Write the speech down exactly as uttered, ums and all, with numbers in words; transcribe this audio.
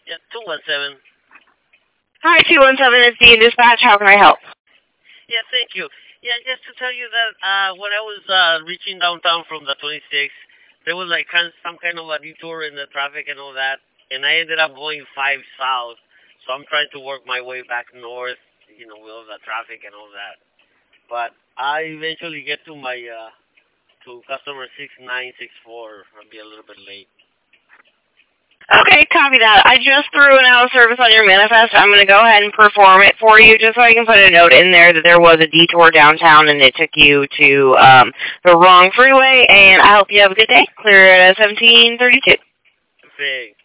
Yeah, two one seven. Hi, two one seven, it's Dean Dispatch. How can I help? Yeah, thank you. Yeah, just to tell you that uh, when I was uh, reaching downtown from the twenty-sixth, there was like kind some kind of a detour in the traffic and all that, and I ended up going five south. So I'm trying to work my way back north, you know, with all the traffic and all that. But I eventually get to my uh, to customer six nine six four. I'll be a little bit late. Okay, copy that. I just threw an out of service on your manifest. I'm going to go ahead and perform it for you just so I can put a note in there that there was a detour downtown and it took you to um, the wrong freeway. And I hope you have a good day. Clear at seventeen thirty-two. Thanks.